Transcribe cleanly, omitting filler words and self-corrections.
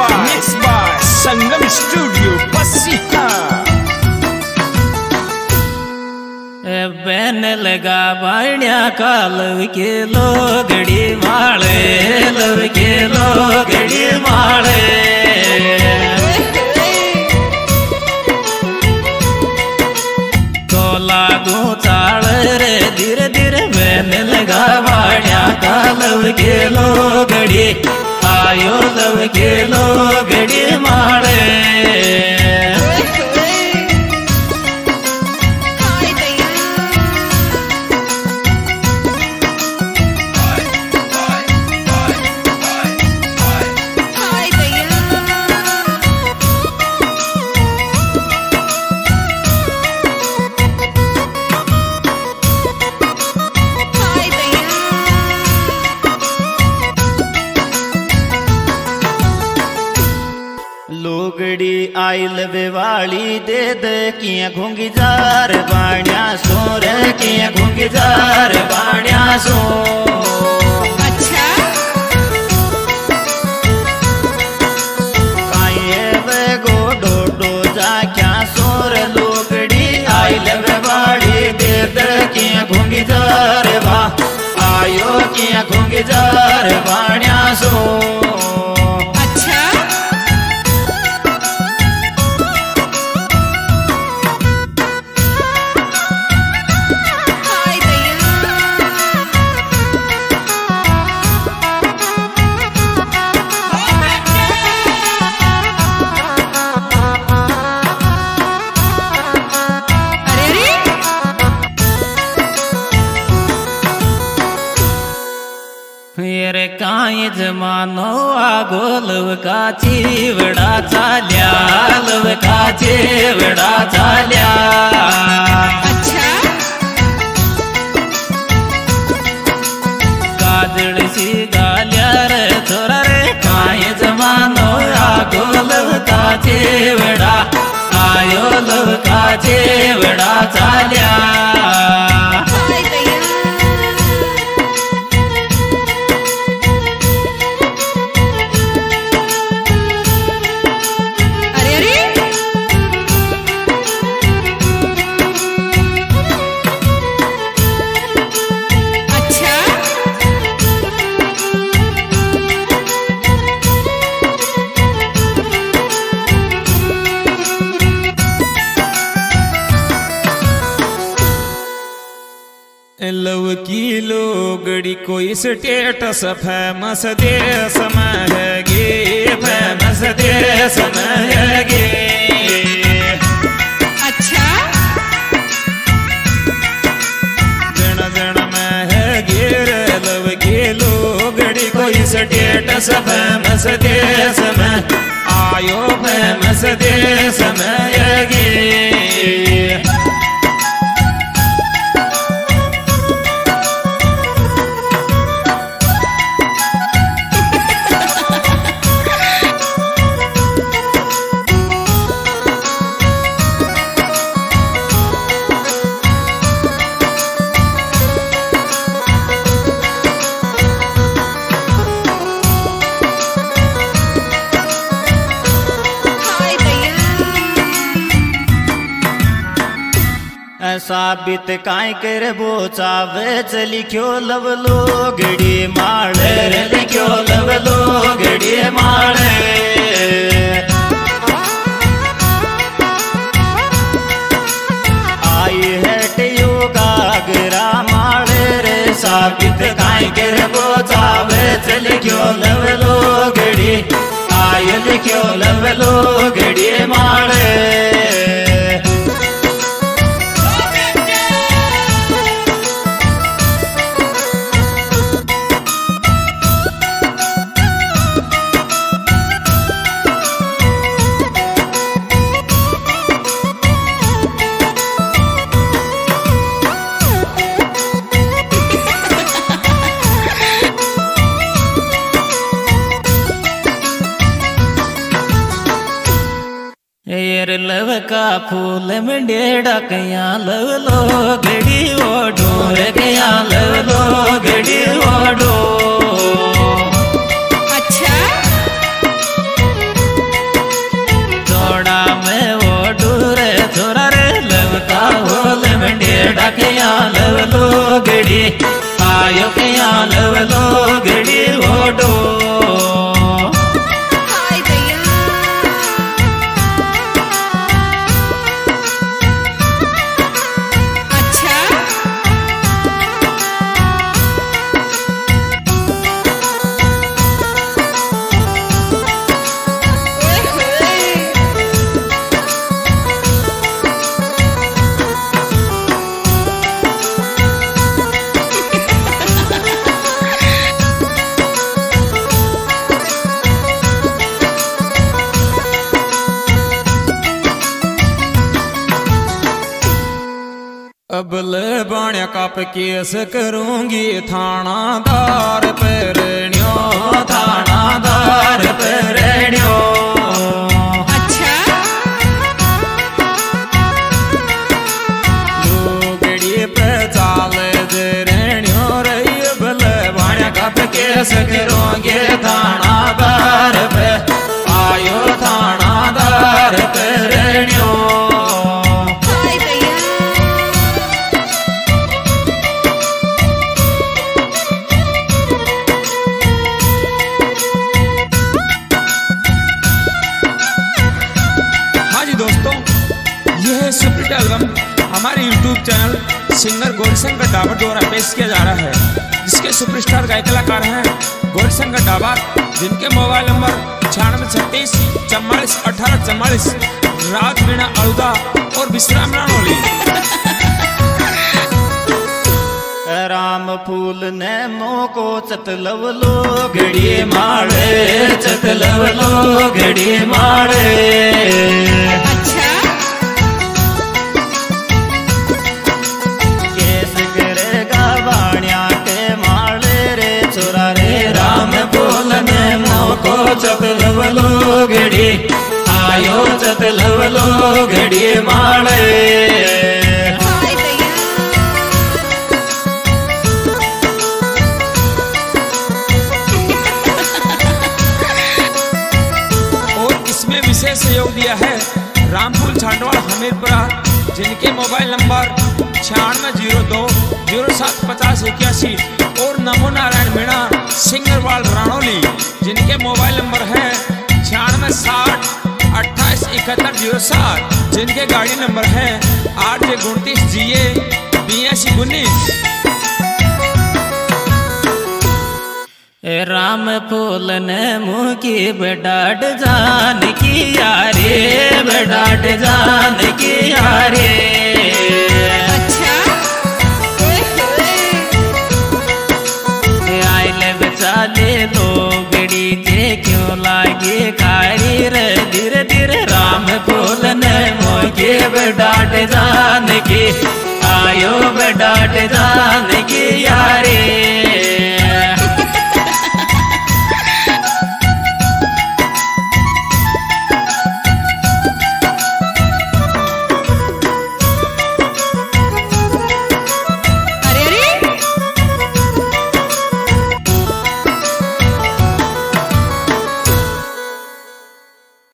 by Sangam Studio Pasiha। बैन लगा बाण्या का लव के लोगड़ी माले, लव के लोगड़ी माले। तो लागू चाल रे धीरे धीरे बैन लगा बाण्या का लव के लोगड़ी, आयो लव के लोगड़ी माले। लोगड़ी आई लवे वाली दे दे किया घूंगी जार बाण्या सो रे, किया घूंगी जार बाण्या सो। अच्छा काये वे गो डोडो जा क्या सोर। लोगड़ी आई लवे वाली दे दे किया घूंगी जार बा, आयो किया घूंगी जार बाण्या सो। रे काई जमानो आगो लव का चिवड़ा चाल्या, लव का चिवड़ा चाल्या। अच्छा काजड़ सी गाल्या रे छोरा रे, काई जमानो आगो लव का चिवड़ा, आयो लव का चिवड़ा चाल्या। लव की लोगड़ी कोई स्टेटस फेमस देश में है गे, फेमस देश में है गे। अच्छा जन जन में है गे रे लव की लोगड़ी कोई स्टेटस फेमस देश में, आयो फेमस देश में है गे। साबित काय कर बोचावे लिख्यो लव लोगड़ी माले रे, लिख्यो लव लोगड़ी माले। आई है टियोगागरा माले रे, साबित काय कर बोचावे लिख्यो लव लोगड़ी, आय लिख्यो लव लोगड़ी माले। लव का फूल में डेढ़ा कया लव लोगड़ी ओढ़ो रे, कया लव लोगड़ी ओढ़ो। अच्छा घड़ी आयो क्या लवलो घड़ी ओडो हाय भैया अच्छा अब ले बाण्या काप केस करूंगी थानादार पेरणियो थानादार पेरणियो अच्छा लोगड़ी पे चाल जरणियो रही भले बाण्या काप केस करूंगी थानादार पे आयो थानादार पेरणियो हाय भैया हाँ जी दोस्तों, यह है सुपरहिट एल्बम हमारे YouTube channel singer Gaurishankar Dabar द्वारा पेश किया जा रहा है, जिसके सुपरस्टार गायक कलाकार हैं गौरीशंकर डाबर, जिनके मोबाइल नंबर 9636 44 18 44, राज मीणा अरुदा और विश्राम रानोली। राम फूल ने मोको चतलवलो घड़ी माड़े चतलवलो घड़ी माड़े अच्छा केस करेगा बाणिया के माड़े रे छोरा रे राम फूल ने मोको चतलवलो घड़ी आयो चतलवलो घड़ी माड़े हाय भैया और इसमें विशेष सहयोग दिया है रामपुर छांडवाड़ हमीरपुरा, जिनके मोबाइल नंबर 9602 07 50 81 और नमो नारायण मीणा सिंगरवाल रानोली, जिनके मोबाइल नंबर है 96 60 28 71 07, जिनके गाड़ी नंबर है 8 29 GA 82 19। राम फूल ने मुँह की बेडाट जान की यारे बेडाट जान की यारे अच्छा आइले बचाले लोगड़ी जे क्यों लागे कारी रे धीरे धीरे राम फूल ने मुँह की बेडाट जान की आयो बेडाट जान की यारे